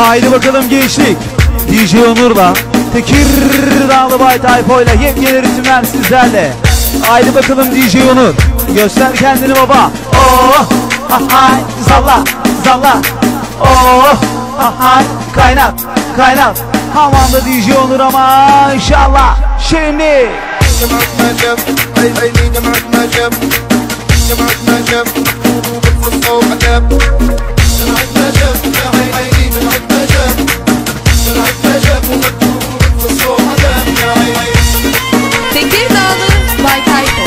Haydi bakalım gençlik. DJ Onur'la Tekirdağlı Bay Tayfo'yla yepyeni ritimler sizlerle. Haydi bakalım DJ Onur, göster kendini baba. Oh hay zalla zalla. Oh hay kaynat kaynat. Havanda DJ Onur ama inşallah. Şimdi Tekirdağlı Bay Tayfo.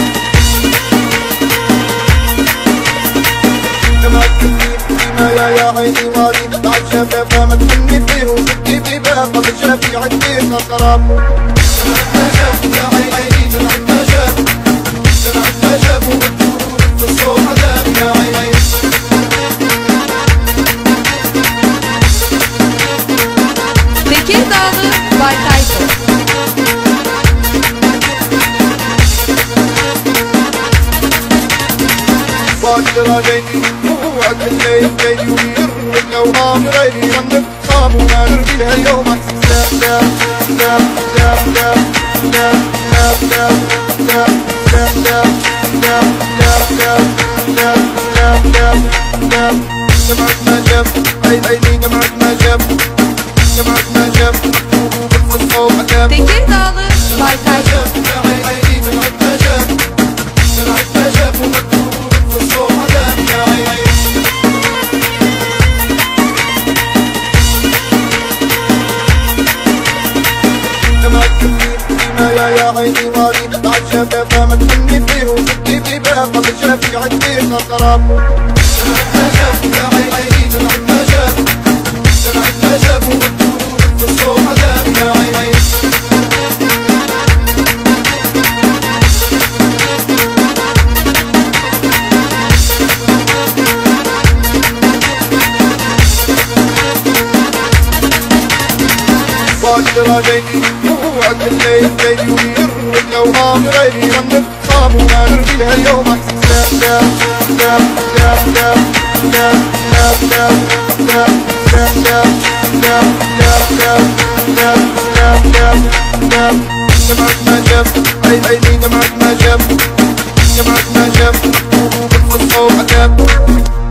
يا عيني مالي تعجب فما تحني فيه وفكي في باب الجاب في عندي نصرام يا عيني تعجب تعجب وبتشوف الصوت عذاب يا عيني Tekirdağlı Bay Tayfo. باكر عليني ووعد الليل جاي ويروق لو غيري عنك صاب وما نرجي لها اليوم لا لا لا لا لا لا لا لا لا لا لا لا لا لا لا لا لا جمعك ما جاب عيني جمعك ما جاب جمعك ما جاب وبالصوت عذاب Tekirdağlı Bay Tayfo. عيني جمعك ما جاب جمعك ما جاب وبالصوت عذاب يا عيني يا عيني مالي تعجب فما تحني فيه وفكي في باب الجاب في عندي نصرام يا عيني تعجب تعجب وبتشوف الصوت عذاب يا عيني باكر عليني ووعد الليل جاي ويروق لو غيري عنك صاب وما نرجي لها اليوم لا لا لا لا لا لا لا لا لا لا لا لا لا لا لا لا لا جمعك ما جاب عيني جمعك ما جاب جمعك ما جاب وبالصوت عذاب